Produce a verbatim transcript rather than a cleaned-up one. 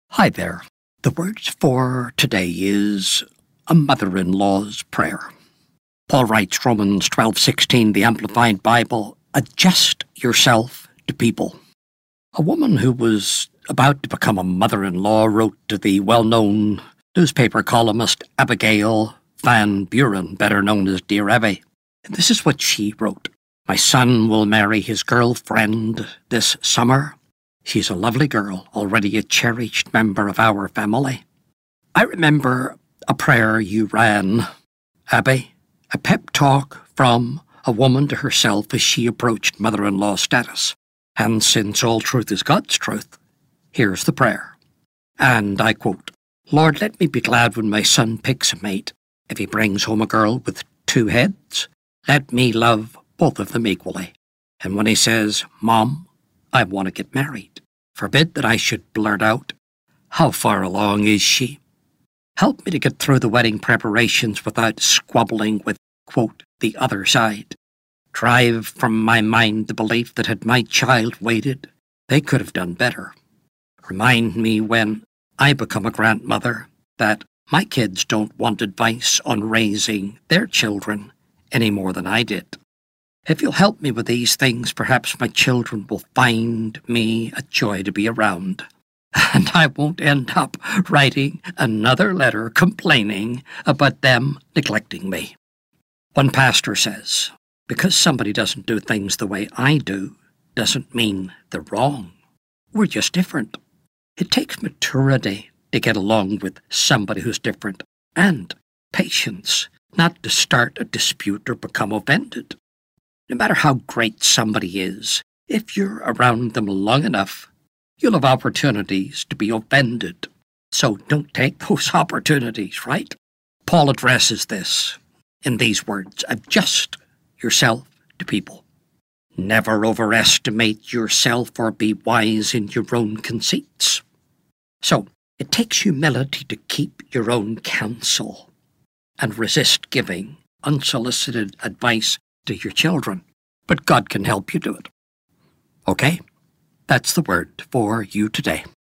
Hi there. The words for today is a mother-in-law's prayer. Paul writes Romans twelve sixteen, the Amplified Bible, adjust yourself to people. A woman who was about to become a mother-in-law wrote to the well-known newspaper columnist Abigail Van Buren, better known as Dear Abby. And this is what she wrote. My son will marry his girlfriend this summer. She's a lovely girl, already a cherished member of our family. I remember a prayer you ran, Abby, a pep talk from a woman to herself as she approached mother-in-law status. And since all truth is God's truth, here's the prayer. And I quote, Lord, let me be glad when my son picks a mate. If he brings home a girl with two heads, let me love both of them equally. And when he says, Mom, I want to get married, forbid that I should blurt out, how far along is she? Help me to get through the wedding preparations without squabbling with, quote, the other side. Drive from my mind the belief that had my child waited, they could have done better. Remind me when I become a grandmother that my kids don't want advice on raising their children any more than I did. If you'll help me with these things, perhaps my children will find me a joy to be around, and I won't end up writing another letter complaining about them neglecting me. One pastor says, because somebody doesn't do things the way I do, doesn't mean they're wrong. We're just different. It takes maturity to get along with somebody who's different, and patience, not to start a dispute or become offended. No matter how great somebody is, if you're around them long enough, you'll have opportunities to be offended. So don't take those opportunities, right? Paul addresses this in these words, adjust yourself to people. Never overestimate yourself or be wise in your own conceits. So it takes humility to keep your own counsel and resist giving unsolicited advice to your children, but God can help you do it. Okay? That's the word for you today.